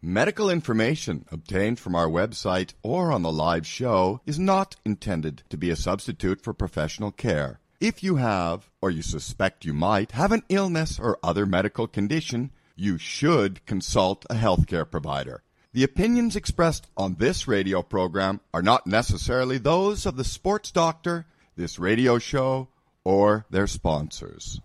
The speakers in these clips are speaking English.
Medical information obtained from our website or on the live show is not intended to be a substitute for professional care. If you have, or you suspect you might, have an illness or other medical condition, you should consult a healthcare provider. The opinions expressed on this radio program are not necessarily those of the sports doctor, this radio show, or their sponsors.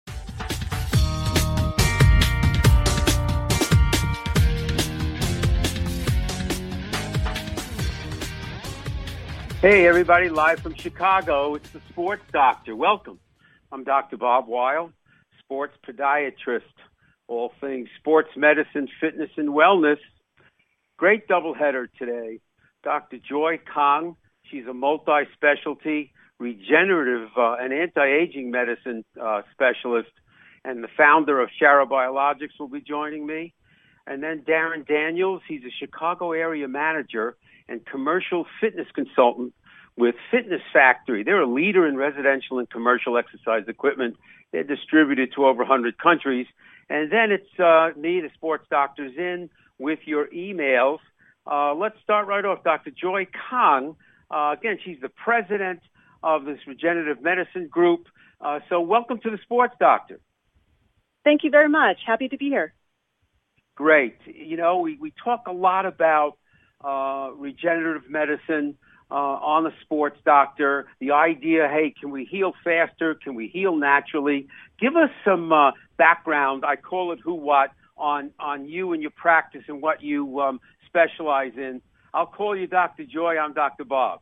Hey, everybody, live from Chicago. It's the Sports Doctor. Welcome. I'm Dr. Bob Weil, sports podiatrist, all things sports medicine, fitness, and wellness. Great doubleheader today. Dr. Joy Kang, she's a multi-specialty, regenerative and anti-aging medicine specialist, and the founder of Shara Biologics will be joining me. And then Darren Daniels, he's a Chicago area manager and commercial fitness consultant with Fitness Factory. They're a leader in residential and commercial exercise equipment. They're distributed to over 100 countries. And then it's me, the sports doctors, in with your emails. Let's start right off. Dr. Joy Kang, again, she's the president of this regenerative medicine group. So welcome to the Sports Doctor. Thank you very much. Happy to be here. Great. You know, we talk a lot about regenerative medicine on the Sports Doctor. The idea, hey, can we heal faster? Can we heal naturally? Give us some background. I call it who, what, on you and your practice and what you specialize in. I'll call you Dr. Joy. I'm Dr. Bob.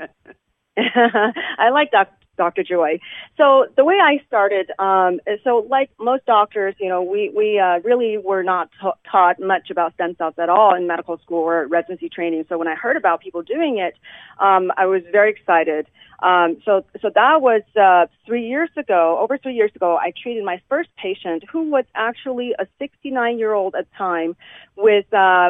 I like Dr. Joy. So the way I started, so like most doctors, you know, we really were not taught much about stem cells at all in medical school or residency training. So when I heard about people doing it, I was very excited. So that was over 3 years ago, I treated my first patient who was actually a 69-year-old at the time with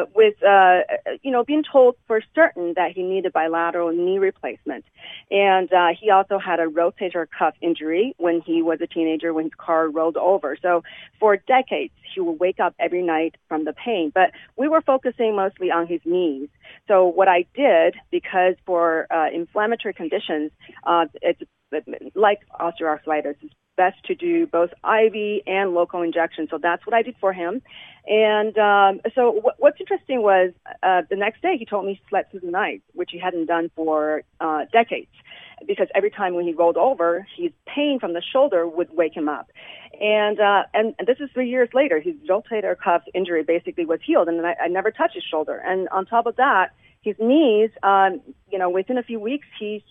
being told for certain that he needed bilateral knee replacement. And he also had a rotator cuff injury when he was a teenager when his car rolled over. So for decades, he would wake up every night from the pain. But we were focusing mostly on his knees. So what I did, because for inflammatory conditions, it's like osteoarthritis, it's best to do both IV and local injection. So that's what I did for him. And so what's interesting was the next day he told me he slept through the night, which he hadn't done for decades, because every time when he rolled over, his pain from the shoulder would wake him up. And this is 3 years later. His rotator cuff injury basically was healed, and I never touched his shoulder. And on top of that, his knees, within a few weeks, he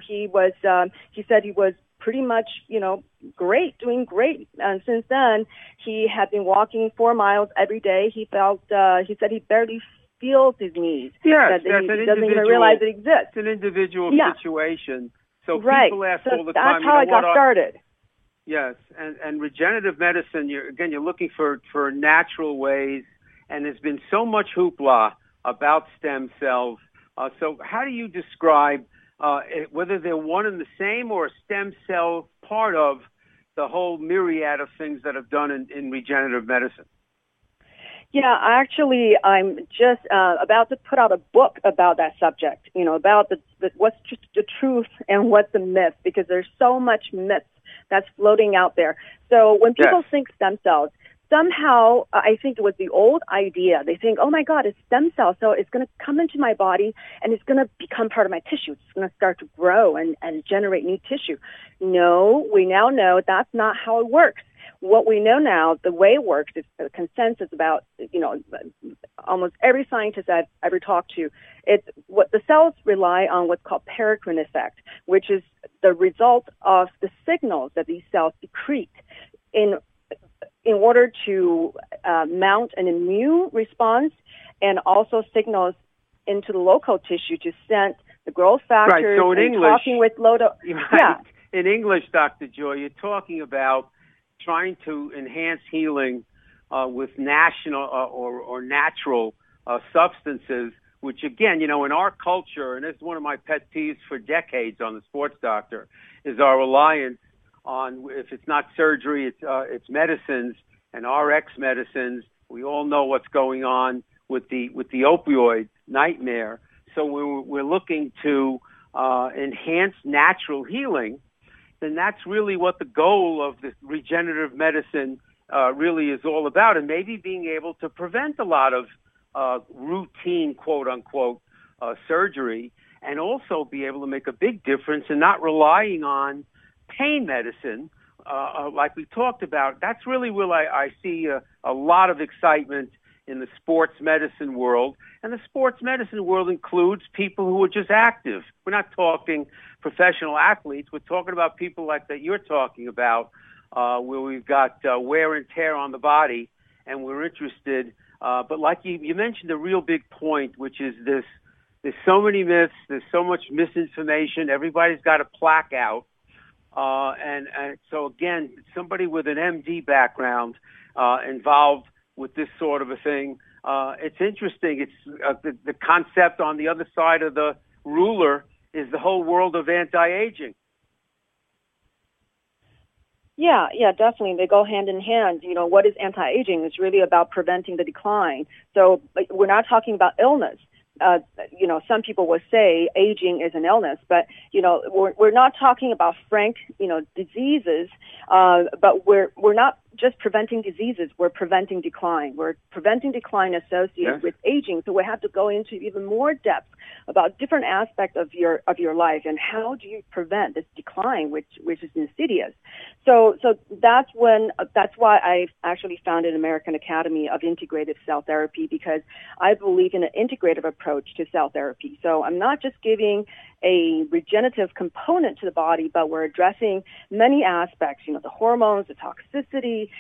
said he was pretty much, doing great. And since then, he had been walking 4 miles every day. He said he barely feels his knees. Yes, he doesn't even realize it exists. It's an individual situation. So right. People ask so all the time. That's how I got started. Yes, and regenerative medicine, you're looking for natural ways, and there's been so much hoopla about stem cells. So how do you describe whether they're one and the same or a stem cell part of the whole myriad of things that have done in regenerative medicine? Yeah, actually, I'm just about to put out a book about that subject, about what's just the truth and what's the myth, because there's so much myth that's floating out there. So when people think stem cells, somehow, I think it was the old idea. They think, oh my God, it's stem cell, so it's going to come into my body and it's going to become part of my tissue. It's going to start to grow and generate new tissue. No, we now know that's not how it works. What we know now, the way it works, is a consensus about, almost every scientist I've ever talked to. It's what the cells rely on what's called paracrine effect, which is the result of the signals that these cells secrete in order to mount an immune response, and also signals into the local tissue to send the growth factors. Right. So in English, talking with in English, Dr. Joy, you're talking about trying to enhance healing with national or natural substances, which again, in our culture, and this is one of my pet peeves for decades on the Sports Doctor, is our reliance on, if it's not surgery, it's medicines and RX medicines. We all know what's going on with the opioid nightmare. So we're looking to enhance natural healing. Then that's really what the goal of the regenerative medicine really is all about, and maybe being able to prevent a lot of routine, quote unquote, surgery, and also be able to make a big difference in not relying on pain medicine, like we talked about. That's really where I see a lot of excitement in the sports medicine world. And the sports medicine world includes people who are just active. We're not talking professional athletes. We're talking about people like that you're talking about, where we've got wear and tear on the body, and we're interested. But like you mentioned a real big point, which is this: there's so many myths, there's so much misinformation, everybody's got a plaque out. And so again, somebody with an MD background involved with this sort of a thing, it's interesting. It's the concept on the other side of the ruler is the whole world of anti-aging. Yeah, definitely. They go hand in hand. You know, what is anti-aging? It's really about preventing the decline. So we're not talking about illness. You know, some people will say aging is an illness, but, you know, we're not talking about frank, you know, diseases, but we're not just preventing diseases, we're preventing decline. We're preventing decline associated with aging. So we have to go into even more depth about different aspects of your life and how do you prevent this decline, which is insidious. So that's why I actually founded American Academy of Integrative Cell Therapy, because I believe in an integrative approach to cell therapy. So I'm not just giving a regenerative component to the body, but we're addressing many aspects, you know, the hormones, the toxicity,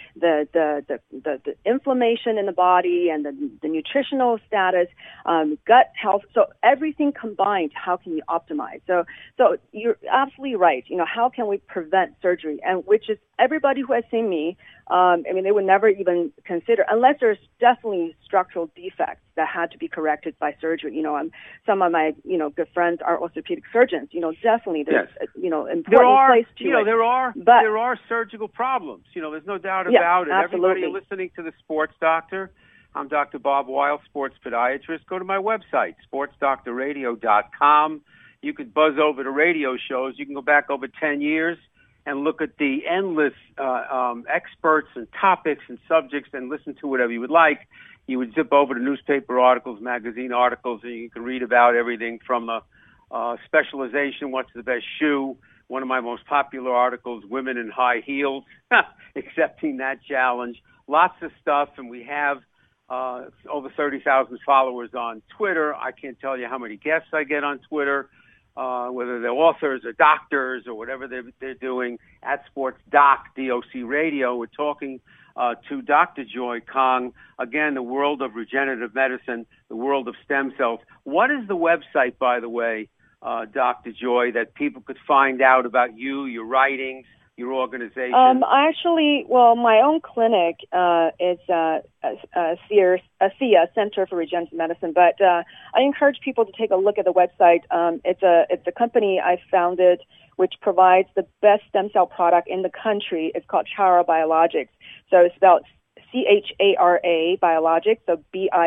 the inflammation in the body, and the nutritional status, gut health. So everything combined, how can you optimize? So you're absolutely right. You know, how can we prevent surgery? And which is everybody who has seen me, I mean, they would never even consider, unless there's definitely structural defects that had to be corrected by surgery. You know, some of my, you know, good friends are orthopedic surgeons. You know, definitely there's, you know, important place to you know, it. there are surgical problems. You know, there's no doubt about it. Absolutely. Everybody listening to the Sports Doctor, I'm Dr. Bob Weil, sports podiatrist. Go to my website, sportsdoctorradio.com. You could buzz over to radio shows. You can go back over 10 years and look at the endless experts and topics and subjects and listen to whatever you would like. You would zip over to newspaper articles, magazine articles, and you can read about everything from specialization, what's the best shoe. One of my most popular articles, women in high heels, accepting that challenge. Lots of stuff, and we have over 30,000 followers on Twitter. I can't tell you how many guests I get on Twitter, whether they're authors or doctors or whatever they're doing. At Sports Doc, DOC Radio, we're talking to Dr. Joy Kong. Again, the world of regenerative medicine, the world of stem cells. What is the website, by the way, Dr. Joy, that people could find out about you, your writings, your organization? Actually, well, my own clinic is ASEA, Center for Regenerative Medicine, but I encourage people to take a look at the website. It's a company I founded which provides the best stem cell product in the country. It's called Chara Biologics. So it's spelled CHARA Biologics, so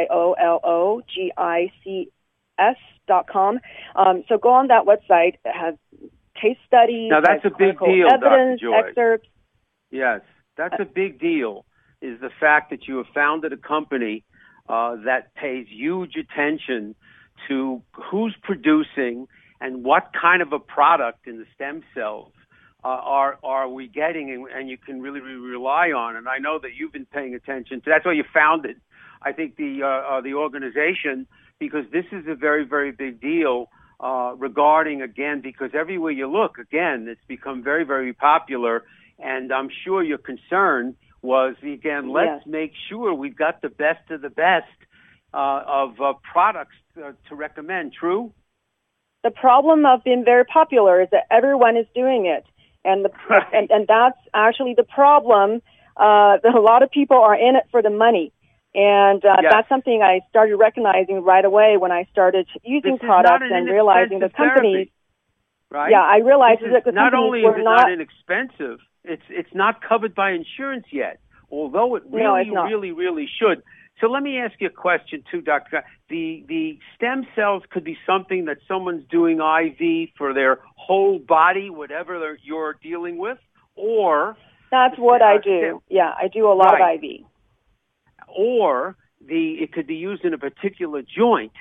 BIOLOGICS.com. So go on that website. It has case studies. Now that's a big deal, evidence, Dr. Joy. excerpts. Yes, that's a big deal, is the fact that you have founded a company that pays huge attention to who's producing and what kind of a product in the stem cells are we getting, and you can really rely on. And I know that you've been paying attention to. That's why you founded, I think, the organization, because this is a very, very big deal regarding, again, because everywhere you look, again, it's become very, very popular. And I'm sure your concern was, again, let's make sure we've got the best of the best of products to recommend. True? The problem of being very popular is that everyone is doing it. And and that's actually the problem. That a lot of people are in it for the money. And that's something I started recognizing right away when I started using products and realizing the companies. Right? Yeah, I realized that the not companies only were is it not inexpensive, it's not covered by insurance yet, although it really, really should. So let me ask you a question too, Dr. The stem cells could be something that someone's doing IV for their whole body, whatever you're dealing with, or that's what I do. Yeah, I do a lot of IV. Or it could be used in a particular joint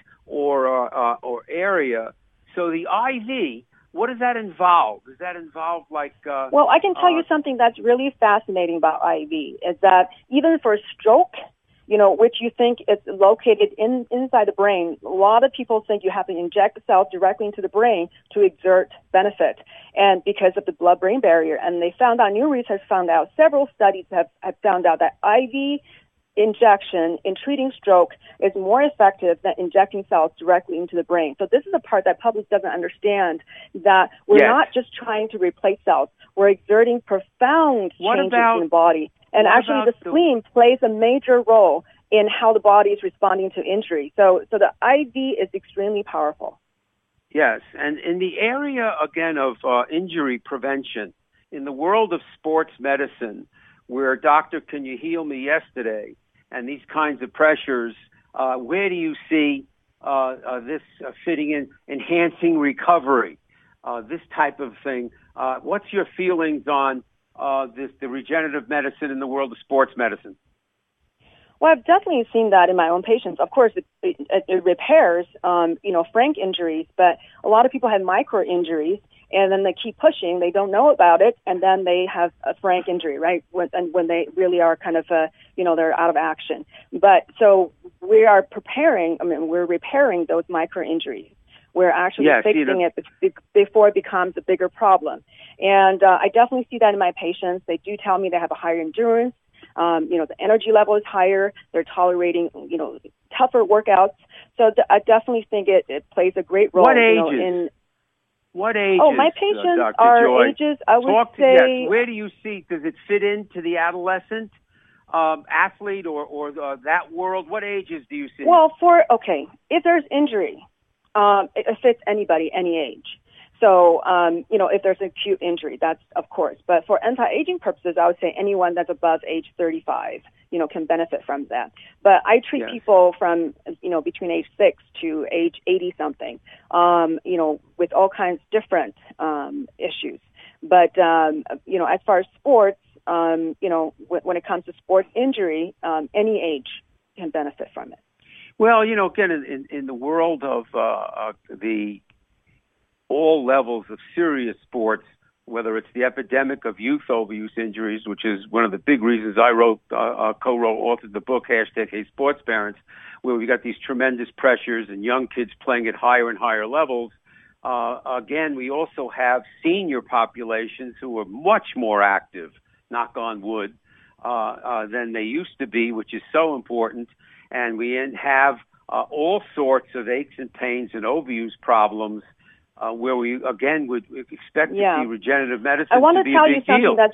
or area. So the IV, what does that involve? Does that involve well, I can tell you something that's really fascinating about IV is that even for stroke, which you think is located inside the brain, a lot of people think you have to inject the cells directly into the brain to exert benefit, and because of the blood-brain barrier. And they found out, new research found out, several studies have found out that IV injection in treating stroke is more effective than injecting cells directly into the brain. So this is the part that public doesn't understand, that we're not just trying to replace cells. We're exerting profound changes in the body. And actually the spleen plays a major role in how the body is responding to injury. So the IV is extremely powerful. Yes, and in the area, again, of injury prevention, in the world of sports medicine, where Doctor, Can You Heal Me Yesterday, and these kinds of pressures, where do you see this fitting in, enhancing recovery, this type of thing? What's your feelings on the regenerative medicine in the world of sports medicine? Well, I've definitely seen that in my own patients. Of course, it repairs, frank injuries, but a lot of people have micro injuries, and then they keep pushing. They don't know about it, and then they have a frank injury, right? When they really are kind of, they're out of action. But so we are we're repairing those micro injuries. We're actually fixing it before it becomes a bigger problem. And I definitely see that in my patients. They do tell me they have a higher endurance. The energy level is higher. They're tolerating, tougher workouts. So I definitely think it plays a great role. What ages? What ages? Oh, my patients are ages, I would say. Yes. Where do you see, does it fit into the adolescent athlete or that world? What ages do you see? Well, if there's injury, it affects anybody, any age. So, if there's an acute injury, that's of course. But for anti-aging purposes, I would say anyone that's above age 35, can benefit from that. But I treat people from, between age 6 to age 80-something, with all kinds of different issues. But, as far as sports, when it comes to sports injury, any age can benefit from it. Well, again, in the world of all levels of serious sports, whether it's the epidemic of youth overuse injuries, which is one of the big reasons I authored the book, #Hey Sports Parents, where we got these tremendous pressures and young kids playing at higher and higher levels. Again, we also have senior populations who are much more active, knock on wood, than they used to be, which is so important. And we have all sorts of aches and pains and overuse problems, where we, again, would expect to see regenerative medicine to be a big deal. I want to tell you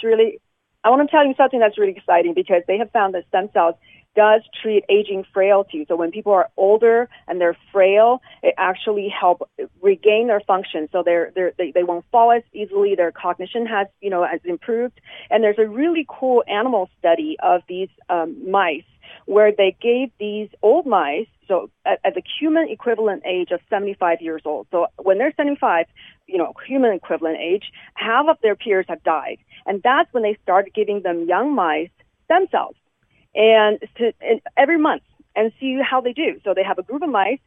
something that's really exciting, because they have found that stem cells does treat aging frailty. So when people are older and they're frail, it actually helps regain their function. So they won't fall as easily. Their cognition has improved. And there's a really cool animal study of these mice, where they gave these old mice, so at the human equivalent age of 75 years old. So when they're 75, human equivalent age, half of their peers have died. And that's when they started giving them young mice stem cells and every month, and see how they do. So they have a group of mice,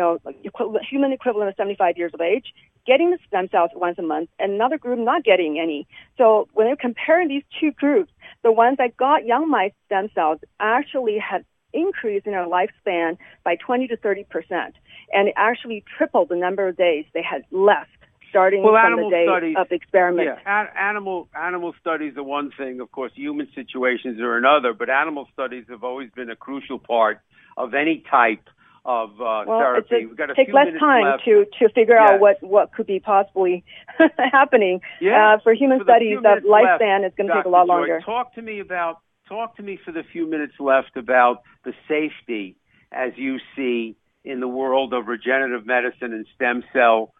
human equivalent of 75 years of age, getting the stem cells once a month, and another group not getting any. So when they're comparing these two groups, the ones that got young mice stem cells actually had increased in their lifespan by 20 to 30%. And it actually tripled the number of days they had left starting from the day of the experiment. Yeah, animal studies are one thing. Of course, human situations are another. But animal studies have always been a crucial part of any type of therapy. We've got a take less time left. to figure out what could be possibly happening. For human studies, the lifespan is going to take a lot longer. Talk to me for the few minutes left about the safety as you see in the world of regenerative medicine and stem cell,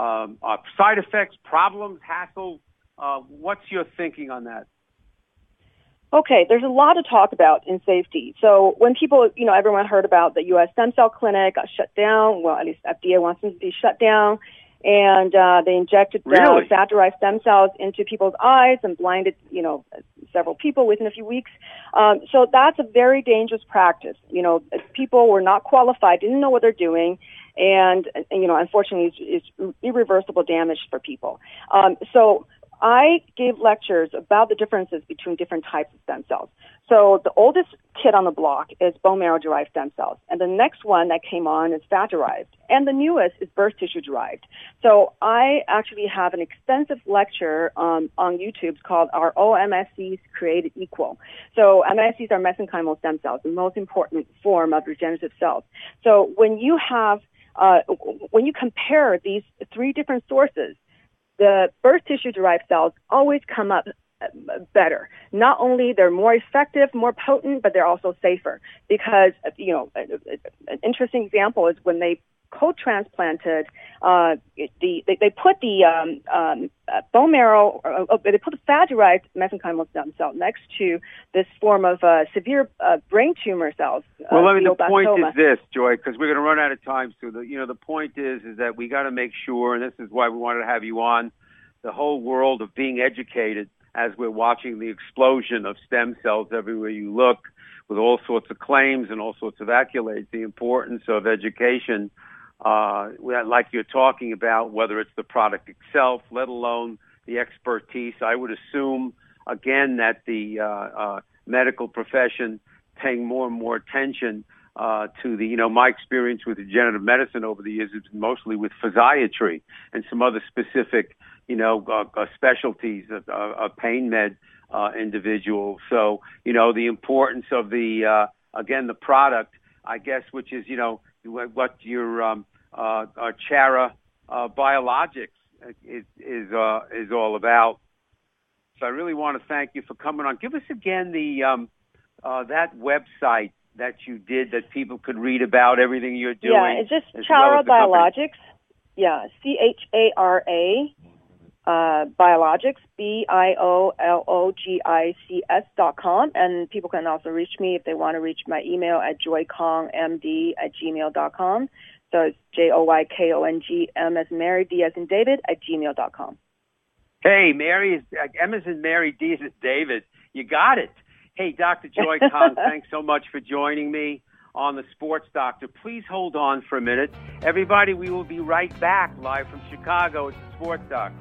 side effects, problems, hassles. What's your thinking on that? Okay, there's a lot to talk about in safety. So when people, everyone heard about the U.S. stem cell clinic got shut down. Well, at least FDA wants them to be shut down. And they injected fat-derived stem cells into people's eyes and blinded, several people within a few weeks. So that's a very dangerous practice. People were not qualified, didn't know what they're doing. And unfortunately, it's irreversible damage for people. So I gave lectures about the differences between different types of stem cells. So the oldest kid on the block is bone marrow-derived stem cells. And the next one that came on is fat-derived. And the newest is birth tissue-derived. So I actually have an extensive lecture on YouTube called Are All MSCs Created Equal? So MSCs are mesenchymal stem cells, the most important form of regenerative cells. So when you compare these three different sources, the birth tissue-derived cells always come up better. Not only they're more effective, more potent, but they're also safer because, an interesting example is when they co-transplanted, they put the bone marrow, they put the fat-derived mesenchymal stem cell next to this form of severe brain tumor cells. The point is this, Joy, because we're going to run out of time soon. The point is that we got to make sure, and this is why we wanted to have you on, the whole world of being educated as we're watching the explosion of stem cells everywhere you look, with all sorts of claims and all sorts of accolades, the importance of education, like you're talking about, whether it's the product itself, let alone the expertise. I would assume, again, that the medical profession paying more and more attention to the, my experience with regenerative medicine over the years is mostly with physiatry and some other specific, specialties of pain med individuals. So, the importance of the, again, the product, I guess, which is, what your Chara Biologics is all about. So I really want to thank you for coming on. Give us again the that website that you did that people could read about everything you're doing. Yeah, it's just Chara Biologics. Yeah, CHARA Biologics, BIOLOGICS.com. And people can also reach me if they want to reach my email at joykongmd@gmail.com. So it's JOYKONGM as Mary, D as in David @gmail.com. Hey, Mary, M as in Mary, D as in David. You got it. Hey, Dr. Joy Kong, thanks so much for joining me on The Sports Doctor. Please hold on for a minute. Everybody, we will be right back live from Chicago. It's The Sports Doctor.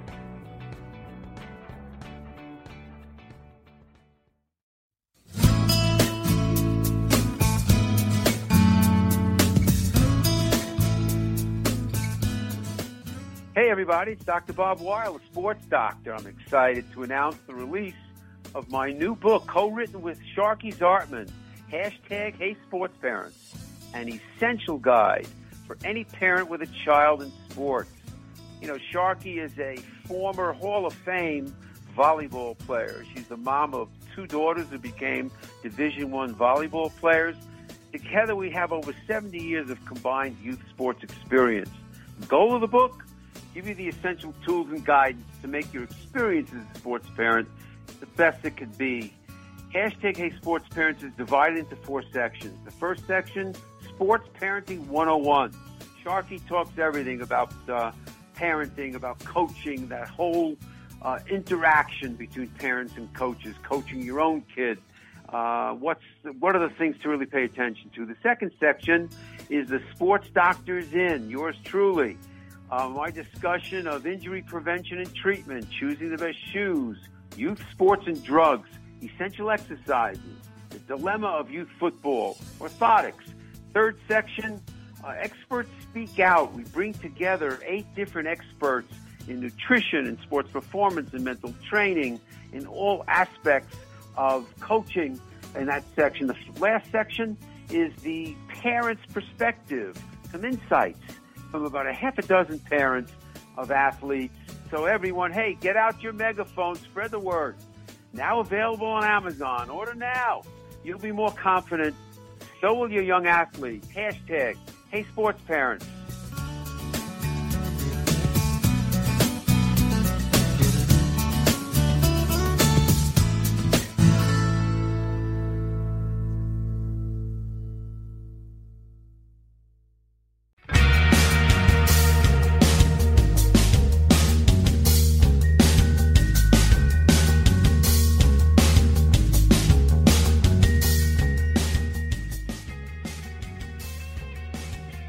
Hey, everybody, it's Dr. Bob Weil, The Sports Doctor. I'm excited to announce the release of my new book, co-written with Sharky Zartman, #HeySportsParents, an essential guide for any parent with a child in sports. Sharky is a former Hall of Fame volleyball player. She's the mom of 2 daughters who became Division I volleyball players. Together, we have over 70 years of combined youth sports experience. The goal of the book? Give you the essential tools and guidance to make your experience as a sports parent the best it could be. #HeySportsParents is divided into 4 sections. The first section, Sports Parenting 101. Sharky talks everything about parenting, about coaching, that whole interaction between parents and coaches, coaching your own kid. What are the things to really pay attention to? The second section is the Sports Doctor's In, yours truly. My discussion of injury prevention and treatment, choosing the best shoes, youth sports and drugs, essential exercises, the dilemma of youth football, orthotics. Third section, experts speak out. We bring together 8 different experts in nutrition and sports performance and mental training in all aspects of coaching in that section. The last section is the parent's perspective, some insights from about a half a dozen parents of athletes. So everyone, hey, get out your megaphone, spread the word. Now available on Amazon. Order now. You'll be more confident. So will your young athlete. #HeySportsParents.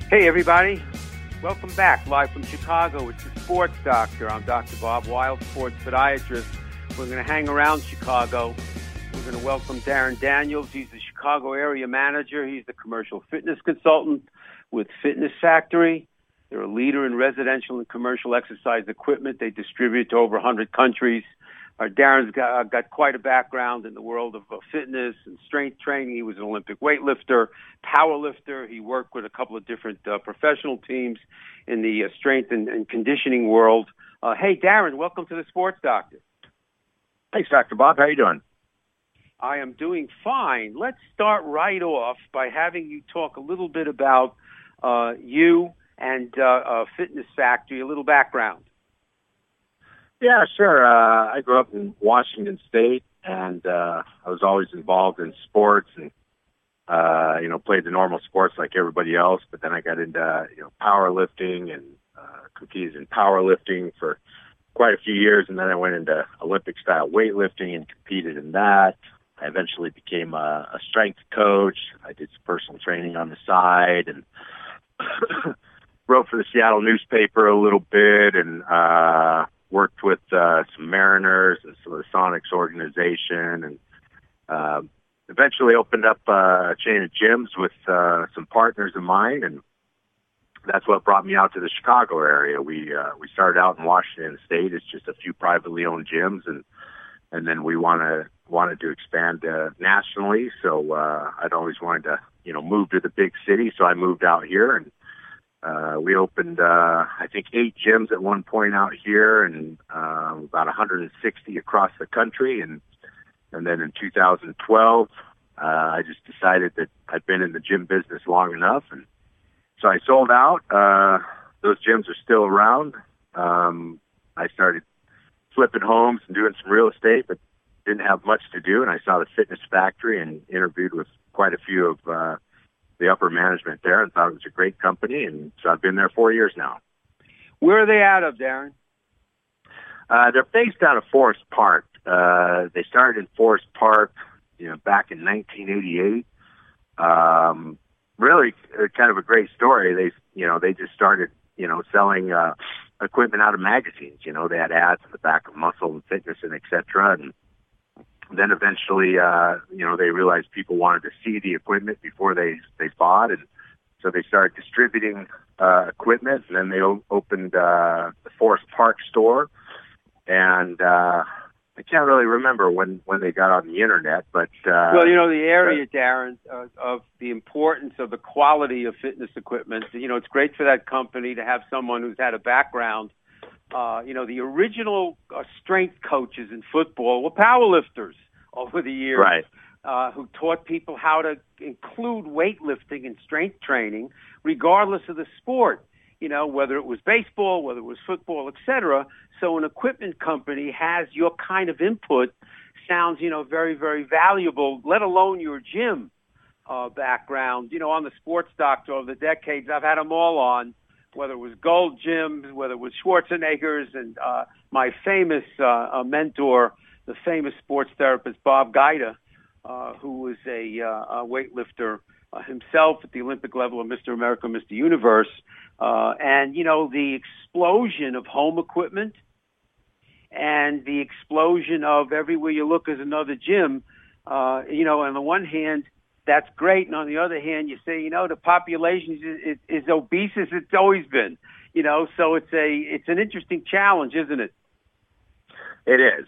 Hey, everybody. Welcome back, live from Chicago. It's the Sports Doctor. I'm Dr. Bob Weil, sports podiatrist. We're going to hang around Chicago. We're going to welcome Darren Daniels. He's the Chicago area manager. He's the commercial fitness consultant with Fitness Factory. They're a leader in residential and commercial exercise equipment. They distribute to over 100 countries. Darren's got quite a background in the world of fitness and strength training. He was an Olympic weightlifter, power lifter. He worked with a couple of different professional teams in the strength and conditioning world. Hey, Darren, welcome to the Sports Doctor. Thanks, Dr. Bob. How are you doing? I am doing fine. Let's start right off by having you talk a little bit about you and Fitness Factory, a little background. Yeah, sure. I grew up in Washington State, and I was always involved in sports and, played the normal sports like everybody else. But then I got into, powerlifting and competed in powerlifting for quite a few years. And then I went into Olympic-style weightlifting and competed in that. I eventually became a strength coach. I did some personal training on the side and wrote for the Seattle newspaper a little bit and worked with some Mariners and some of the Sonics organization, and eventually opened up a chain of gyms with some partners of mine, and that's what brought me out to the Chicago area. We started out in Washington State as just a few privately owned gyms, and then we wanted to expand nationally. So I'd always wanted to move to the big city, so I moved out here, and we opened, I think, 8 gyms at one point out here and about 160 across the country. And then in 2012, I just decided that I'd been in the gym business long enough. And so I sold out. Those gyms are still around. I started flipping homes and doing some real estate, but didn't have much to do. And I saw the Fitness Factory and interviewed with quite a few of the upper management there and thought it was a great company, and so I've been there 4 years now. Where are they out of, Darren? They're based out of Forest Park. They started in Forest Park, back in 1988. Really, kind of a great story. They just started, selling equipment out of magazines. They had ads in the back of Muscle and Fitness and et cetera, and then eventually, they realized people wanted to see the equipment before they bought, and so they started distributing equipment. And then they opened the Forest Park store, and I can't really remember when they got on the internet, but well, the area, Darren, of the importance of the quality of fitness equipment. It's great for that company to have someone who's had a background. The original strength coaches in football were powerlifters over the years, right? Who taught people how to include weightlifting and strength training, regardless of the sport. Whether it was baseball, whether it was football, etc. So an equipment company has your kind of input. Sounds, very, very valuable. Let alone your gym background. On the Sports Doctor over the decades, I've had them all on. Whether it was Gold Gyms, whether it was Schwarzenegger's, and my famous mentor, the famous sports therapist Bob Guida, who was a weightlifter himself at the Olympic level of Mr. America, Mr. Universe. And, the explosion of home equipment and the explosion of everywhere you look is another gym. On the one hand, that's great. And on the other hand, you say, the population is obese as it's always been, so it's an interesting challenge, isn't it? It is.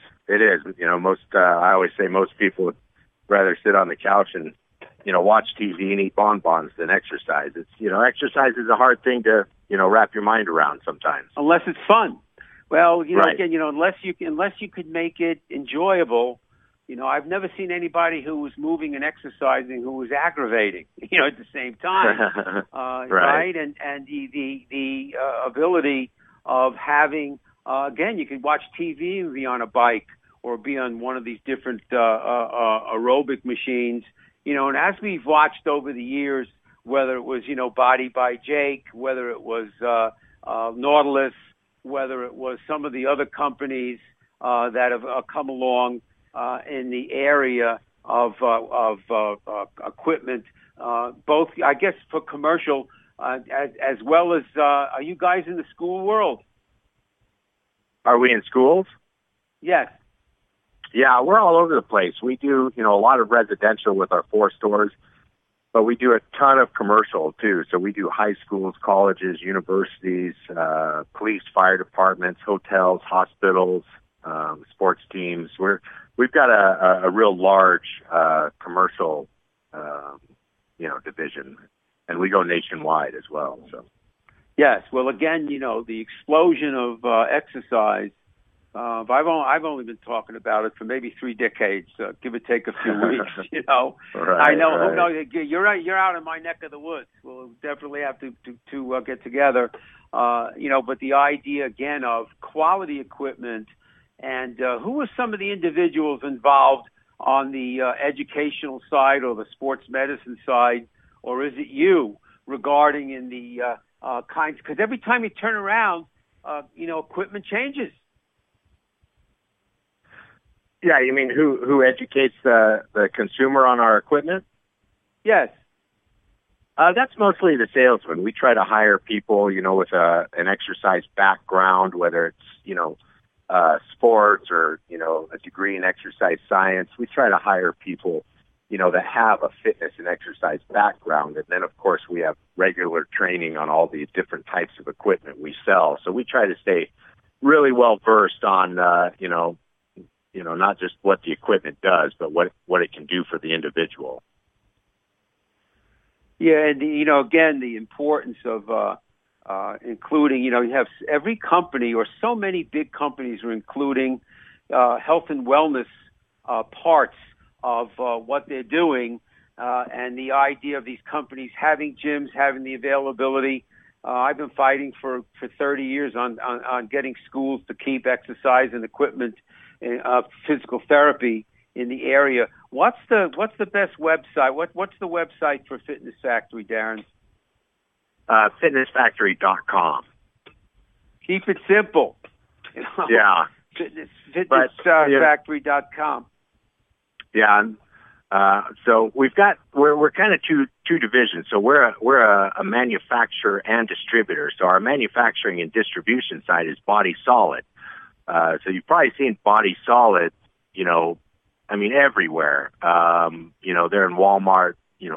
I always say most people would rather sit on the couch and, watch TV and eat bonbons than exercise. It's, exercise is a hard thing to, wrap your mind around sometimes. Unless it's fun. Well, right. Again, unless you could make it enjoyable. I've never seen anybody who was moving and exercising who was aggravating, at the same time, right? And the ability of having, again, you could watch TV and be on a bike or be on one of these different aerobic machines, and as we've watched over the years, whether it was, Body by Jake, whether it was Nautilus, whether it was some of the other companies that have come along in the area of equipment, both, I guess, for commercial as well as are you guys in the school world? Are we in schools? Yes. Yeah, we're all over the place. We do, a lot of residential with our 4 stores, but we do a ton of commercial too. So we do high schools, colleges, universities, police, fire departments, hotels, hospitals, sports teams. We've got a real large commercial, division, and we go nationwide as well. So. Yes. Well, again, the explosion of exercise. I've only been talking about it for maybe 3 decades, give or take a few weeks. Right, I know. Right. No, you're out in my neck of the woods. We'll definitely have to get together. But the idea again of quality equipment, and who are some of the individuals involved on the educational side or the sports medicine side, or is it you regarding in the kinds? Because every time you turn around, equipment changes. Yeah, you mean who educates the consumer on our equipment? Yes. That's mostly the salesman. We try to hire people, with an exercise background, whether it's sports or, a degree in exercise science. We try to hire people, that have a fitness and exercise background. And then, of course, we have regular training on all the different types of equipment we sell. So we try to stay really well versed on, not just what the equipment does, but what it can do for the individual. Yeah, and again, the importance of including, you have every company or so many big companies are including health and wellness parts of what they're doing, and the idea of these companies having gyms, having the availability. I've been fighting for 30 years on getting schools to keep exercise and equipment, physical therapy in the area. What's the best website? What's the website for Fitness Factory, Darren? Fitnessfactory.com. Keep it simple. Yeah. Fitnessfactory.com. Yeah. So we're kind of two divisions. So we're a manufacturer and distributor. So our manufacturing and distribution side is Body Solid. So you've probably seen Body Solid, everywhere. They're in Walmart,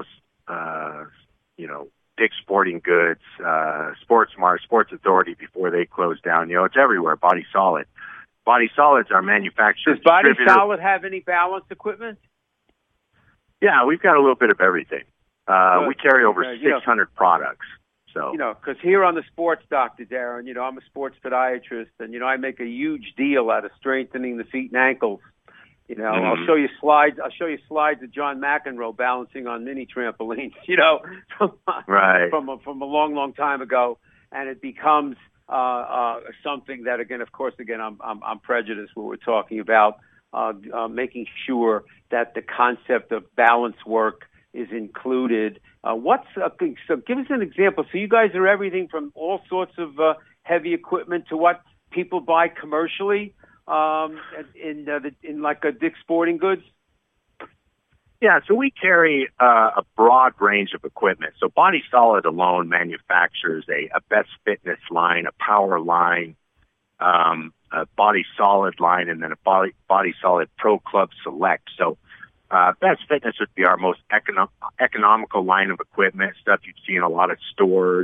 Dick's Sporting Goods, Sports Mart, Sports Authority before they closed down. It's everywhere, Body Solid. Body Solid's our manufacturer. Does Body Solid have any balance equipment? Yeah, we've got a little bit of everything. We carry over 600 products. So, because here on the Sports Doctor, Darren, I'm a sports podiatrist, and, I make a huge deal out of strengthening the feet and ankles. I'll show you slides of John McEnroe balancing on mini trampolines, from a long, long time ago. And it becomes something that, again, I'm prejudiced when we're talking about making sure that the concept of balance work is included. So give us an example. So you guys are everything from all sorts of heavy equipment to what people buy commercially in like a Dick's Sporting Goods. Yeah, so we carry a broad range of equipment. So Body Solid alone manufactures a Best Fitness line, a Power line, a Body Solid line, and then a Body Solid Pro Club Select. So Best Fitness would be our most economical line of equipment, stuff you'd see in a lot of stores,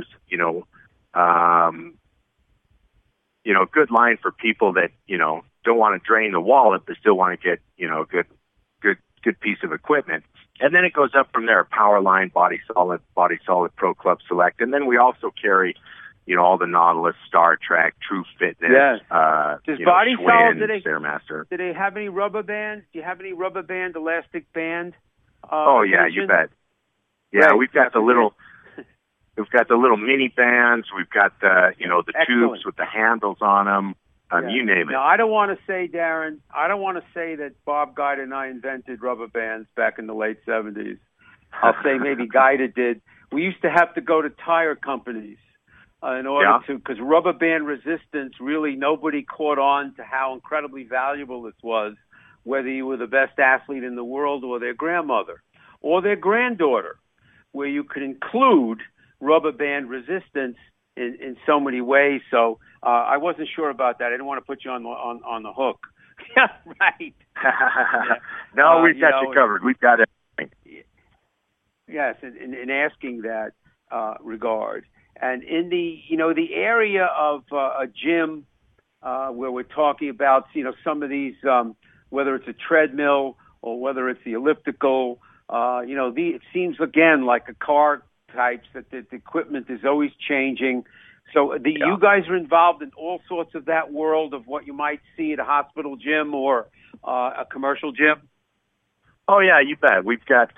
good line for people that, don't want to drain the wallet, but still want to get, a good piece of equipment. And then it goes up from there, Power Line, Body Solid Pro Club Select. And then we also carry, all the Nautilus, Star Trek, True Fitness, yes. Does Body Schwinn, Solid, Stairmaster. Do they have any rubber bands? Do you have any rubber band, elastic band? Oh yeah, you bet. Yeah, right. We've got the little mini bands. We've got the tubes with the handles on them. You name it. Now, I don't want to say, Darren, that Bob Guida and I invented rubber bands back in the late 70s. I'll say maybe Guida did. We used to have to go to tire companies in order to, because rubber band resistance, really nobody caught on to how incredibly valuable this was, whether you were the best athlete in the world or their grandmother or their granddaughter, where you could include rubber band resistance in so many ways. So I wasn't sure about that. I didn't want to put you on the hook. Yeah, right. No, we've got you covered. We've got everything. Yes, in asking that regard, and in the area of a gym where we're talking about some of these, whether it's a treadmill or whether it's the elliptical, it seems again like a car types that the equipment is always changing. So you guys are involved in all sorts of that world of what you might see at a hospital gym or a commercial gym? Oh, yeah, you bet. We've got,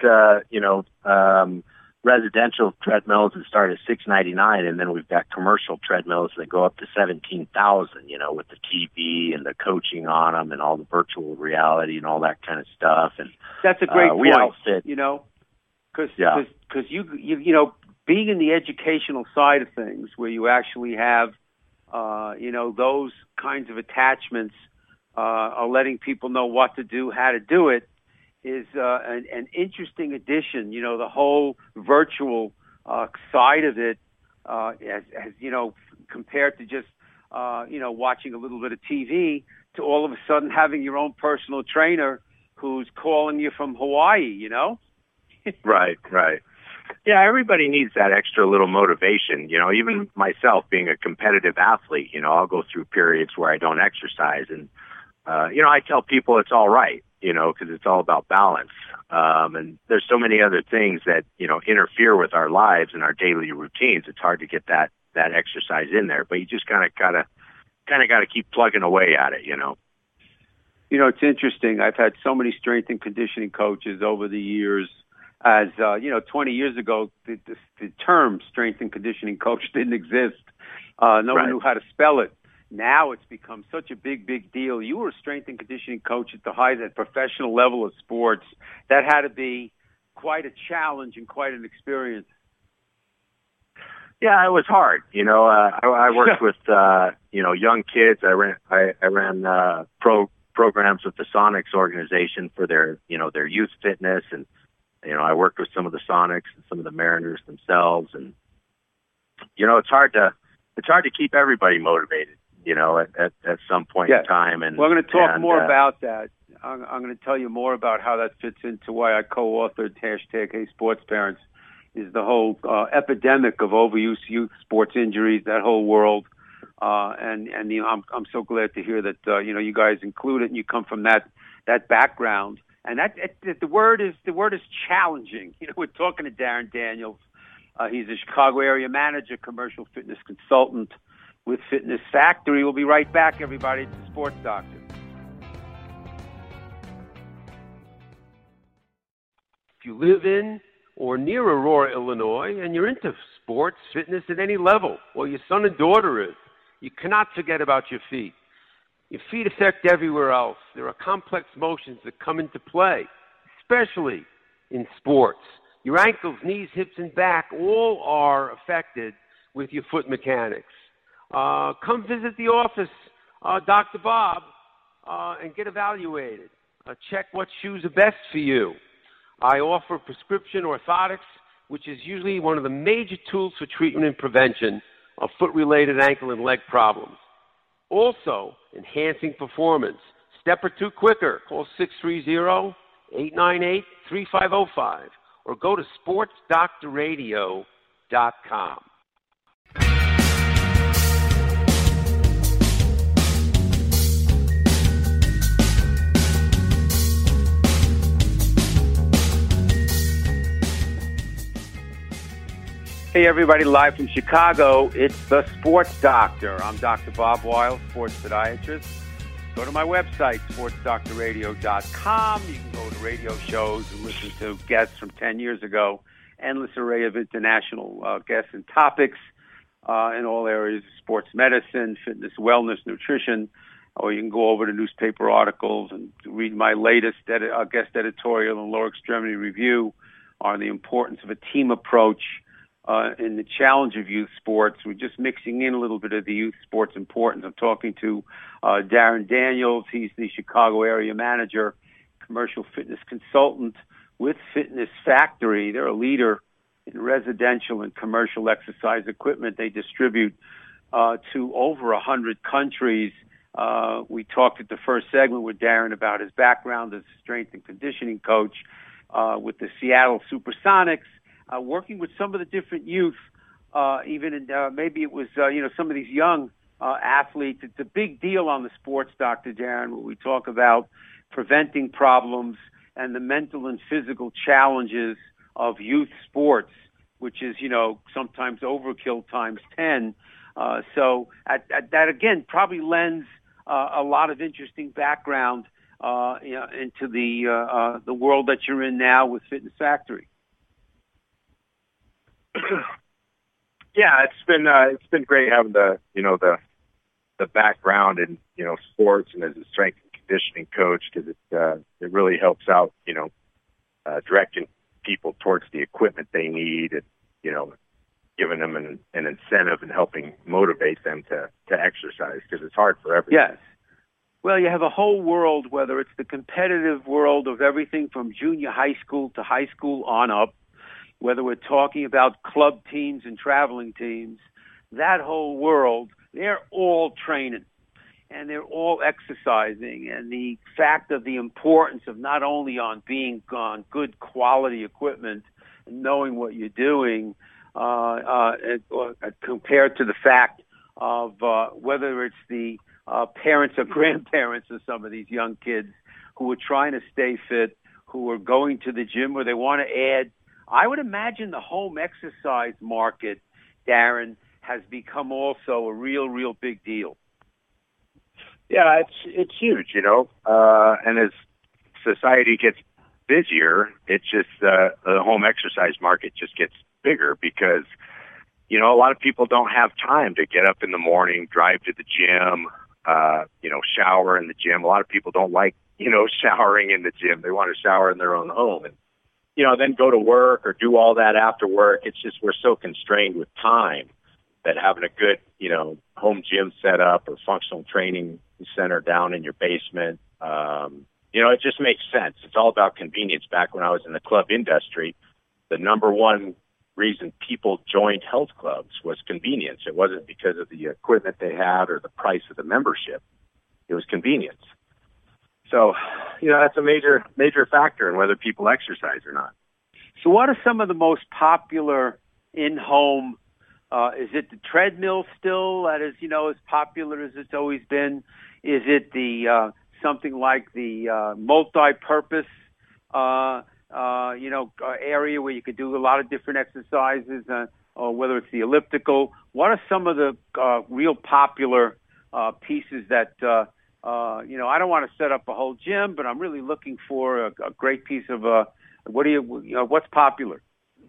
residential treadmills that start at $699, and then we've got commercial treadmills that go up to $17,000, with the TV and the coaching on them and all the virtual reality and all that kind of stuff. And that's a great point, we outfit, because you being in the educational side of things where you actually have, those kinds of attachments are letting people know what to do, how to do it, is an interesting addition. The whole virtual side of it, as compared to just, watching a little bit of TV, to all of a sudden having your own personal trainer who's calling you from Hawaii, Right. Yeah, everybody needs that extra little motivation. Even myself being a competitive athlete, I'll go through periods where I don't exercise. And, I tell people it's all right, because it's all about balance. And there's so many other things that, interfere with our lives and our daily routines. It's hard to get that exercise in there, but you just kind of got to keep plugging away at it, It's interesting. I've had so many strength and conditioning coaches over the years. As 20 years ago, the term strength and conditioning coach didn't exist. No one knew how to spell it. Now it's become such a big deal. You were a strength and conditioning coach at the professional level of sports. That had to be quite a challenge and quite an experience. Yeah, it was hard. I worked with young kids. I ran programs with the Sonics organization for their youth fitness, and I worked with some of the Sonics and some of the Mariners themselves, and it's hard to keep everybody motivated, at some point in time. And we're going to talk more about that. I'm going to tell you more about how that fits into why I co-authored #HeySportsParents, is the whole epidemic of overuse youth sports injuries, that whole world. And I'm so glad to hear that you guys include it and you come from that background. And that the word is challenging. We're talking to Darren Daniels. He's a Chicago area manager, commercial fitness consultant with Fitness Factory. We'll be right back, everybody. It's the Sports Doctor. If you live in or near Aurora, Illinois, and you're into sports, fitness at any level, or your son and daughter is, you cannot forget about your feet. Your feet affect everywhere else. There are complex motions that come into play, especially in sports. Your ankles, knees, hips, and back all are affected with your foot mechanics. Come visit the office, Dr. Bob, and get evaluated. Check what shoes are best for you. I offer prescription orthotics, which is usually one of the major tools for treatment and prevention of foot-related ankle and leg problems. Also, enhancing performance. Step or two quicker. Call 630-898-3505 or go to sportsdoctorradio.com. Hey, everybody, live from Chicago, it's the Sports Doctor. I'm Dr. Bob Weil, sports podiatrist. Go to my website, sportsdoctorradio.com. You can go to radio shows and listen to guests from 10 years ago. Endless array of international guests and topics in all areas of sports medicine, fitness, wellness, nutrition. Or you can go over to newspaper articles and read my latest guest editorial and lower extremity review on the importance of a team approach in the challenge of youth sports. We're just mixing in a little bit of the youth sports importance. I'm talking to Darren Daniels. He's the Chicago area manager, commercial fitness consultant with Fitness Factory. They're a leader in residential and commercial exercise equipment they distribute to over 100 countries. We talked at the first segment with Darren about his background as a strength and conditioning coach with the Seattle Supersonics, working with some of the different youth, even in, maybe it was, some of these young athletes. It's a big deal on the Sports Doctor, Darren, where we talk about preventing problems and the mental and physical challenges of youth sports, which is, sometimes overkill times 10. So that, again, probably lends a lot of interesting background into the world that you're in now with Fitness Factory. Yeah, it's been great having the background in sports and as a strength and conditioning coach, because it really helps out directing people towards the equipment they need and giving them an incentive and helping motivate them to exercise, because it's hard for everyone. Yes. Well, you have a whole world, whether it's the competitive world of everything from junior high school to high school on up, whether we're talking about club teams and traveling teams, that whole world, they're all training and they're all exercising. And the fact of the importance of not only on being on good quality equipment and knowing what you're doing, compared to the fact of whether it's the parents or grandparents of some of these young kids who are trying to stay fit, who are going to the gym where they want to add. I would imagine the home exercise market, Darren, has become also a real big deal. Yeah, it's huge, and as society gets busier, it's just the home exercise market just gets bigger because, a lot of people don't have time to get up in the morning, drive to the gym, shower in the gym. A lot of people don't like, showering in the gym. They want to shower in their own home and, then go to work or do all that after work. It's just we're so constrained with time that having a good, home gym set up or functional training center down in your basement, it just makes sense. It's all about convenience. Back when I was in the club industry, the number one reason people joined health clubs was convenience. It wasn't because of the equipment they had or the price of the membership. It was convenience. So, that's a major factor in whether people exercise or not. So what are some of the most popular in-home? Is it the treadmill still that is, as popular as it's always been? Is it the something like the multi-purpose, area where you could do a lot of different exercises, or whether it's the elliptical? What are some of the real popular pieces that, I don't want to set up a whole gym, but I'm really looking for a great piece of, what's popular?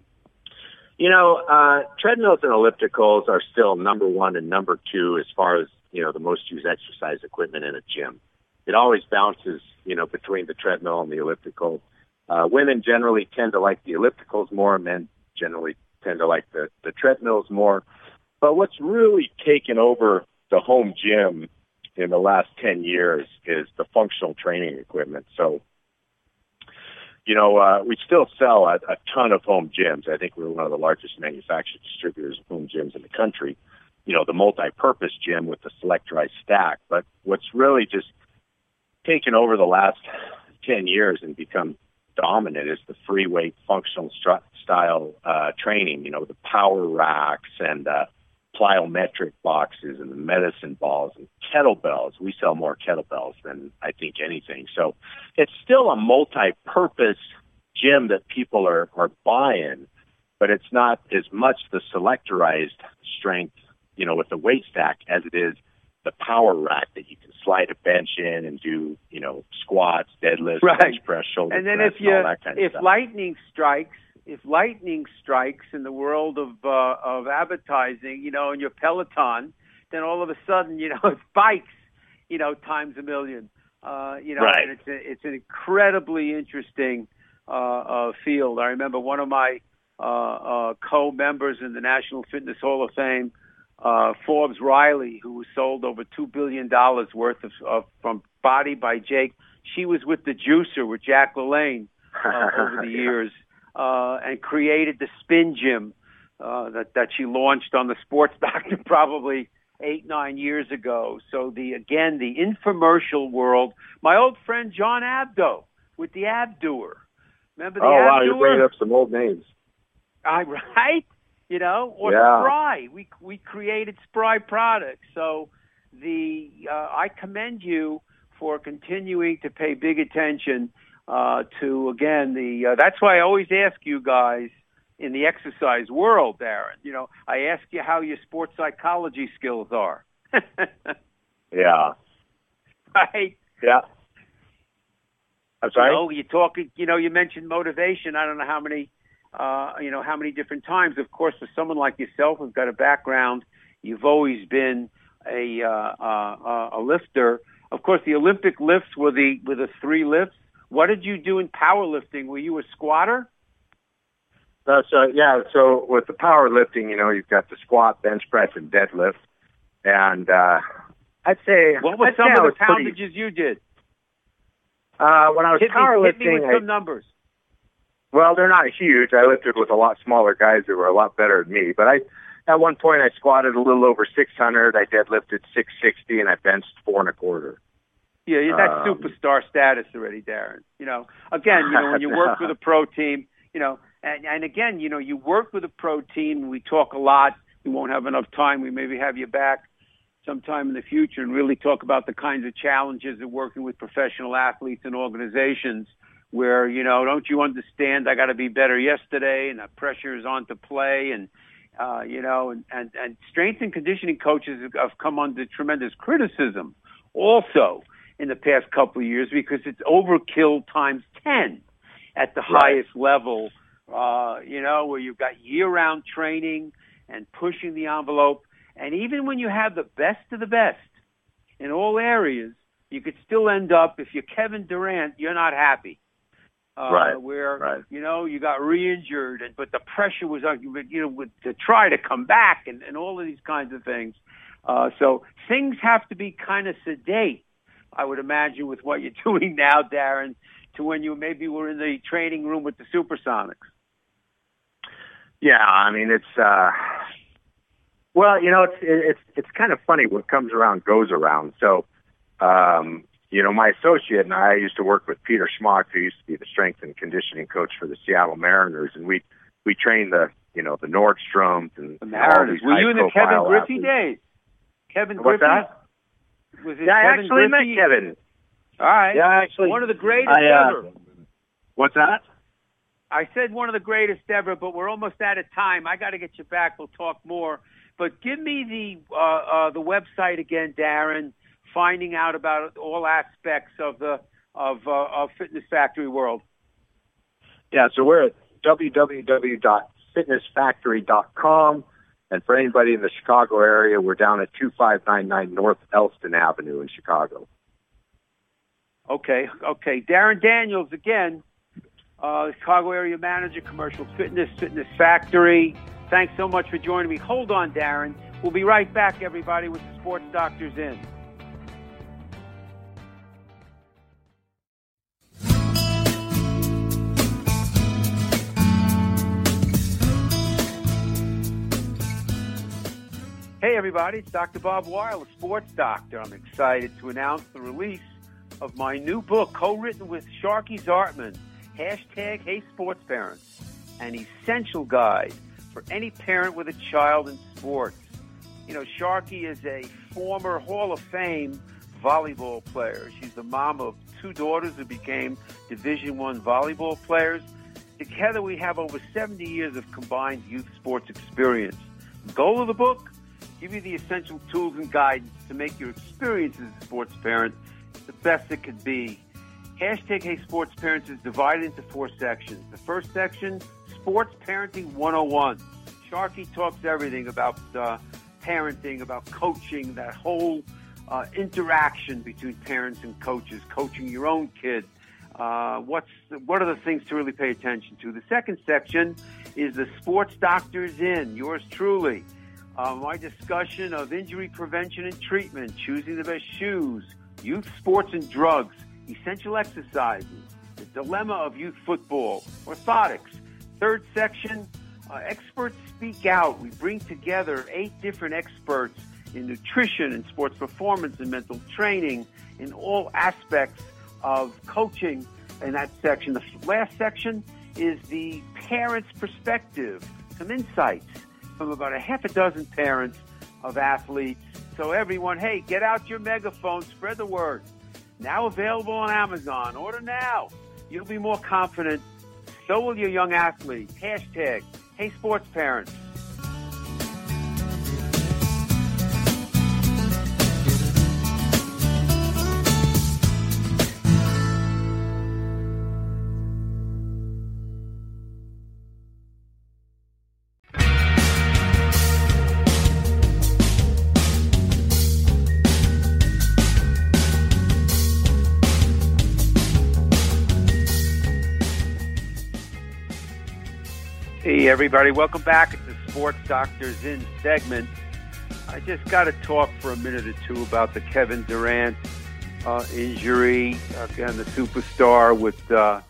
Treadmills and ellipticals are still number one and number two as far as, the most used exercise equipment in a gym. It always bounces, between the treadmill and the elliptical. Women generally tend to like the ellipticals more. Men generally tend to like the treadmills more. But what's really taken over the home gym in the last 10 years is the functional training equipment. So, we still sell a ton of home gyms. I think we're one of the largest manufactured distributors of home gyms in the country. The multi-purpose gym with the SelectRise stack. But what's really just taken over the last 10 years and become dominant is the free weight functional style training, the power racks and plyometric boxes and the medicine balls and kettlebells. We sell more kettlebells than I think anything. So it's still a multi-purpose gym that people are buying, but it's not as much the selectorized strength, with the weight stack as it is the power rack that you can slide a bench in and do, squats, deadlifts, right, bench press, shoulder and then press, if all that kind of stuff. If lightning strikes in the world of advertising, in your Peloton, then all of a sudden, it's bikes, times a million, right. And it's an incredibly interesting field. I remember one of my co-members in the National Fitness Hall of Fame, Forbes Riley, who sold over $2 billion worth of from Body by Jake. She was with the Juicer with Jack LaLanne over the years. and created the Spin Gym that she launched on the Sports Doctor probably 8-9 years ago. So the infomercial world. My old friend John Abdo with the Abdoer. Remember the Abdoer? Oh wow, you're bringing up some old names. Right? Or yeah. Spry. We created Spry products. So I commend you for continuing to pay big attention to, again, that's why I always ask you guys in the exercise world, Darren. I ask you how your sports psychology skills are. Yeah. Right? Yeah. I'm sorry? You're talking, you mentioned motivation. I don't know how many different times. Of course, for someone like yourself who's got a background, you've always been a lifter. Of course, the Olympic lifts were the 3 lifts. What did you do in powerlifting? Were you a squatter? So with the powerlifting, you've got the squat, bench press, and deadlift. And I'd say what were some of the poundages you did? When I was powerlifting, hit me with some numbers. Well, they're not huge. I lifted with a lot smaller guys who were a lot better than me. But at one point, I squatted a little over 600. I deadlifted 660, and I benched 4 1/4. Yeah, that's superstar status already, Darren. Again, when you work with a pro team, and again, you work with a pro team. We talk a lot. We won't have enough time. We maybe have you back sometime in the future and really talk about the kinds of challenges of working with professional athletes and organizations where, don't you understand I got to be better yesterday and the pressure is on to play and strength and conditioning coaches have come under tremendous criticism also in the past couple of years because it's overkill times 10 at the highest level, where you've got year-round training and pushing the envelope. And even when you have the best of the best in all areas, you could still end up, if you're Kevin Durant, you're not happy. You got re-injured, but the pressure was on you, to try to come back and all of these kinds of things. So things have to be kind of sedate, I would imagine, with what you're doing now, Darren, to when you maybe were in the training room with the Supersonics. Yeah, I mean, it's kind of funny. What comes around goes around. So, my associate and I used to work with Peter Schmock, who used to be the strength and conditioning coach for the Seattle Mariners, and we trained the Nordstroms and the Mariners. Were you in the Kevin Griffey days? Kevin Griffey? What's that? Was it I Kevin actually Griffey? met Kevin. All right. Yeah, actually. One of the greatest ever. What's that? I said one of the greatest ever, but we're almost out of time. I got to get you back. We'll talk more. But give me the website again, Darren. Finding out about all aspects of the Fitness Factory world. Yeah, so we're at www.fitnessfactory.com. And for anybody in the Chicago area, we're down at 2599 North Elston Avenue in Chicago. Okay. Darren Daniels, again, Chicago area manager, Commercial Fitness Factory. Thanks so much for joining me. Hold on, Darren. We'll be right back, everybody, with the Sports Doctors In. Hey, everybody, it's Dr. Bob Weil, the Sports Doctor. I'm excited to announce the release of my new book, co-written with Sharky Zartman, #Hey Sports Parents, an essential guide for any parent with a child in sports. Sharky is a former Hall of Fame volleyball player. She's the mom of 2 daughters who became Division I volleyball players. Together, we have over 70 years of combined youth sports experience. The goal of the book? Give you the essential tools and guidance to make your experience as a sports parent the best it could be. #Hey Sports Parents is divided into 4 sections. The first section, Sports Parenting 101. Sharky talks everything about parenting, about coaching, that whole interaction between parents and coaches, coaching your own kid. What are the things to really pay attention to? The second section is the Sports Doctors In, yours truly. My discussion of injury prevention and treatment, choosing the best shoes, youth sports and drugs, essential exercises, the dilemma of youth football, orthotics, Third section, experts speak out. We bring together 8 different experts in nutrition and sports performance and mental training in all aspects of coaching in that section. The last section is the parents' perspective, some insights from about a half a dozen parents of athletes. So everyone, hey, get out your megaphone, spread the word. Now available on Amazon. Order now. You'll be more confident. So will your young athletes. Hashtag, hey sports parents. Hey, everybody. Welcome back. It's the Sports Doctors In segment. I just got to talk for a minute or two about the Kevin Durant injury. Again, the superstar with the...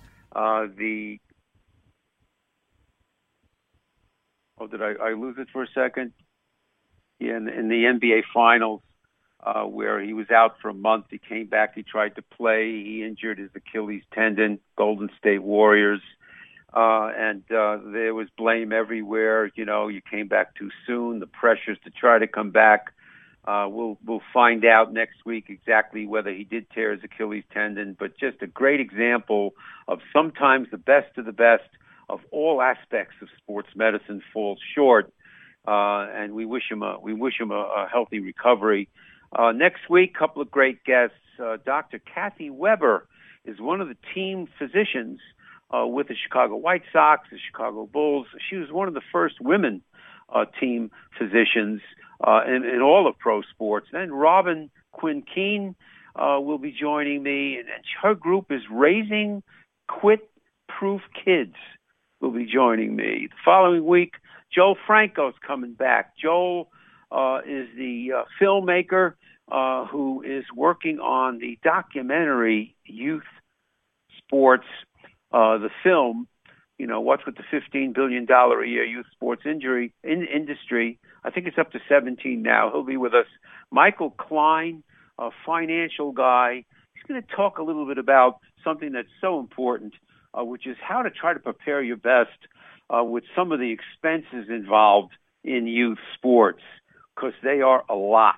Oh, did I lose it for a second? Yeah, in the NBA Finals, where he was out for a month. He came back. He tried to play. He injured his Achilles tendon, Golden State Warriors. And there was blame everywhere. You know, you came back too soon. The pressures to try to come back. We'll find out next week exactly whether he did tear his Achilles tendon. But just a great example of sometimes the best of of all aspects of sports medicine falls short. And we wish him a healthy recovery. Next week, couple of great guests. Dr. Kathy Weber is one of the team physicians with the Chicago White Sox, the Chicago Bulls. She was one of the first women team physicians in all of pro sports. Then Robin Quinn Keene will be joining me, and her group is Raising Quit-Proof Kids will be joining me. The following week, Joel Franco's coming back. Joel is the filmmaker who is working on the documentary Youth Sports, the film, you know, what's with the $15 billion a year youth sports industry. I think it's up to 17 now. He'll be with us. Michael Klein, a financial guy. He's going to talk a little bit about something that's so important, which is how to try to prepare your best with some of the expenses involved in youth sports, because they are a lot.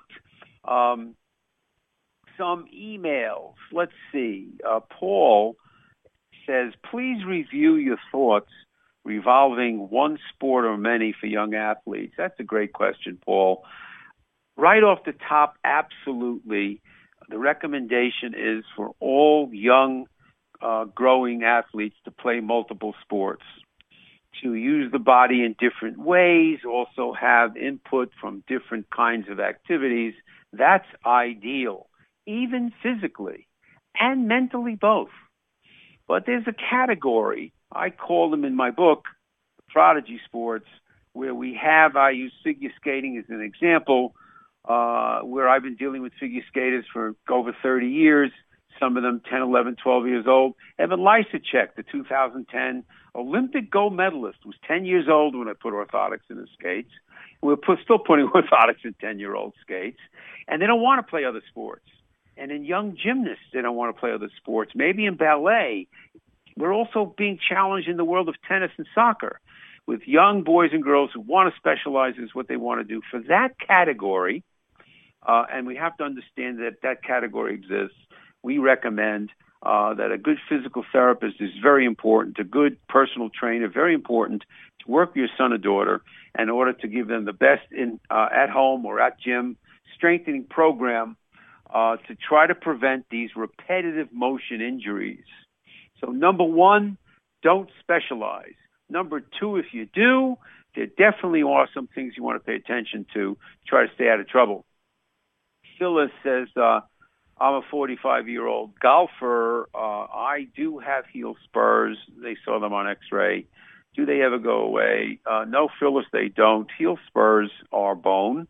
Some emails. Let's see. Paul says, please review your thoughts revolving one sport or many for young athletes. That's a great question, Paul. Right off the top, absolutely. The recommendation is for all young, growing athletes to play multiple sports, to use the body in different ways, also have input from different kinds of activities. That's ideal, even physically and mentally both. But there's a category, I call them in my book, prodigy sports, where I use figure skating as an example, where I've been dealing with figure skaters for over 30 years, some of them 10, 11, 12 years old. Evan Lysacek, the 2010 Olympic gold medalist, was 10 years old when I put orthotics in his skates. We're still putting orthotics in 10-year-old skates. And they don't want to play other sports. And in young gymnasts, they don't want to play other sports. Maybe in ballet. We're also being challenged in the world of tennis and soccer with young boys and girls who want to specialize is what they want to do. For that category, and we have to understand that that category exists, we recommend that a good physical therapist is very important, a good personal trainer, very important to work with your son or daughter in order to give them the best at home or at gym strengthening program to try to prevent these repetitive motion injuries. So number one, don't specialize. Number two, if you do, there definitely are some things you want to pay attention to try to stay out of trouble. Phyllis says, I'm a 45-year-old golfer. I do have heel spurs. They saw them on X-ray. Do they ever go away? No, Phyllis, they don't. Heel spurs are bone,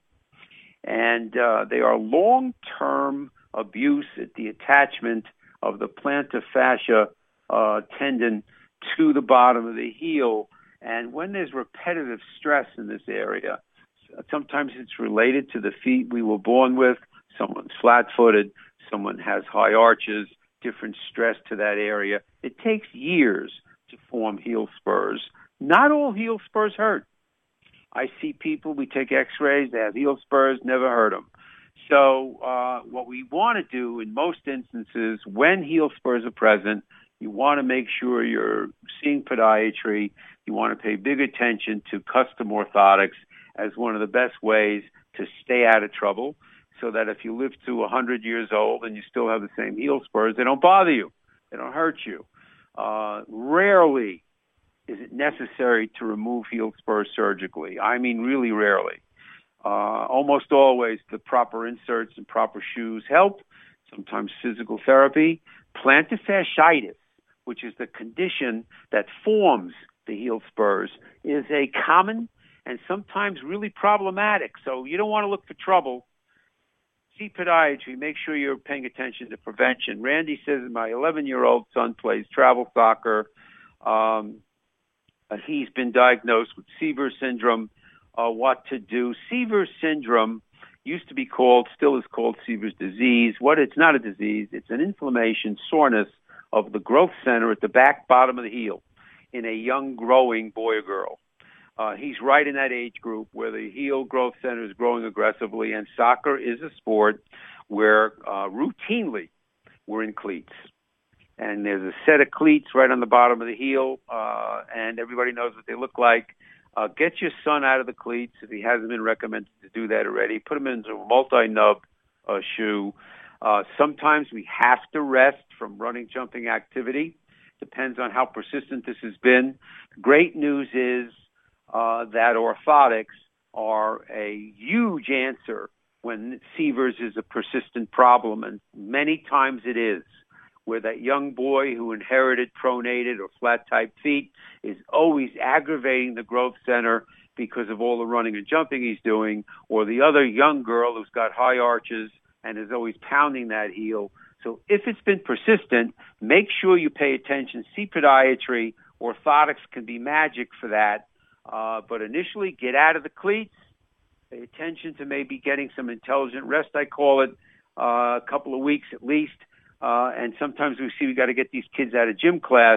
and they are long-term abuse at the attachment of the plantar fascia tendon to the bottom of the heel. And when there's repetitive stress in this area, sometimes it's related to the feet we were born with. Someone's flat-footed, someone has high arches, different stress to that area. It takes years to form heel spurs. Not all heel spurs hurt. I see people, we take x-rays, they have heel spurs, never hurt them. So what we want to do in most instances, when heel spurs are present, you want to make sure you're seeing podiatry. You want to pay big attention to custom orthotics as one of the best ways to stay out of trouble, so that if you live to 100 years old and you still have the same heel spurs, they don't bother you. They don't hurt you. Rarely is it necessary to remove heel spurs surgically. I mean, really rarely. Almost always the proper inserts and proper shoes help, sometimes physical therapy. Plantar fasciitis, which is the condition that forms the heel spurs, is a common and sometimes really problematic. So you don't want to look for trouble. See podiatry. Make sure you're paying attention to prevention. Randy says my 11-year-old son plays travel soccer. He's been diagnosed with Seaver syndrome. What to do? Seaver syndrome used to be called, still is called Seaver's disease. It's not a disease. It's an inflammation, soreness of the growth center at the back bottom of the heel in a young growing boy or girl. He's right in that age group where the heel growth center is growing aggressively, and soccer is a sport where routinely we're in cleats. And there's a set of cleats right on the bottom of the heel, and everybody knows what they look like. Get your son out of the cleats if he hasn't been recommended to do that already. Put him into a multi-nub shoe. Sometimes we have to rest from running, jumping activity. Depends on how persistent this has been. Great news is that orthotics are a huge answer when Seaver's is a persistent problem, and many times it is, where that young boy who inherited pronated or flat-type feet is always aggravating the growth center because of all the running and jumping he's doing, or the other young girl who's got high arches and is always pounding that heel. So if it's been persistent, make sure you pay attention. See podiatry. Orthotics can be magic for that. But initially, get out of the cleats. Pay attention to maybe getting some intelligent rest, I call it, a couple of weeks at least. And sometimes we got to get these kids out of gym class.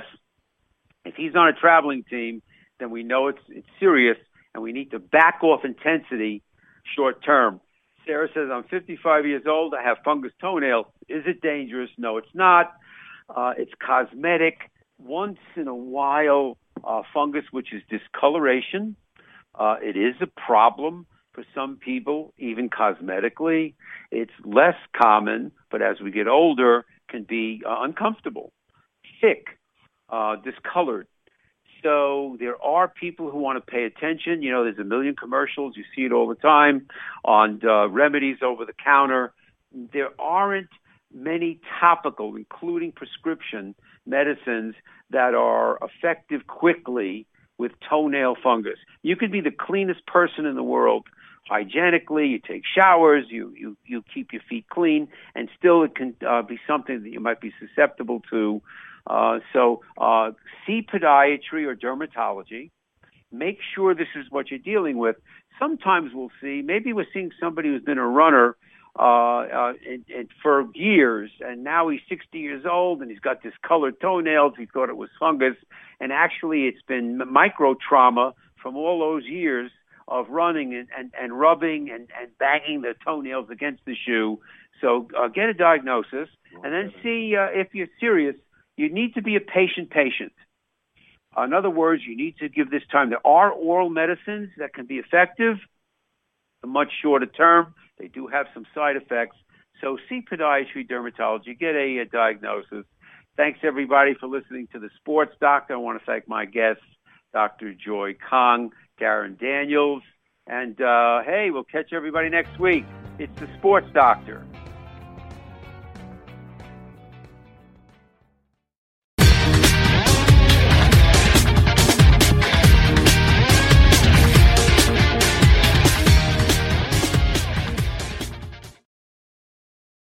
If he's on a traveling team, then we know it's serious, and we need to back off intensity short term. Sarah says, I'm 55 years old. I have fungus toenails. Is it dangerous? No, it's not. It's cosmetic. Once in a while, fungus, which is discoloration. It is a problem for some people, even cosmetically. It's less common, but as we get older, can be uncomfortable, thick, discolored. So there are people who want to pay attention. You know, there's a million commercials. You see it all the time on remedies over the counter. There aren't many topical, including prescription medicines, that are effective quickly with toenail fungus. You could be the cleanest person in the world hygienically, you take showers, you keep your feet clean, and still it can be something that you might be susceptible to. So see podiatry or dermatology. Make sure this is what you're dealing with. Sometimes maybe we're seeing somebody who's been a runner for years, and now he's 60 years old and he's got discolored toenails. He thought it was fungus, and actually it's been micro trauma from all those years of running and rubbing and banging the toenails against the shoe. So get a diagnosis, and then see if you're serious. You need to be a patient. In other words, you need to give this time. There are oral medicines that can be effective, much shorter term. They do have some side effects. So see podiatry, dermatology, get a diagnosis. Thanks, everybody, for listening to The Sports Doctor. I want to thank my guests, Dr. Joy Kong, Darren Daniels, and hey, we'll catch everybody next week. It's The Sports Doctor.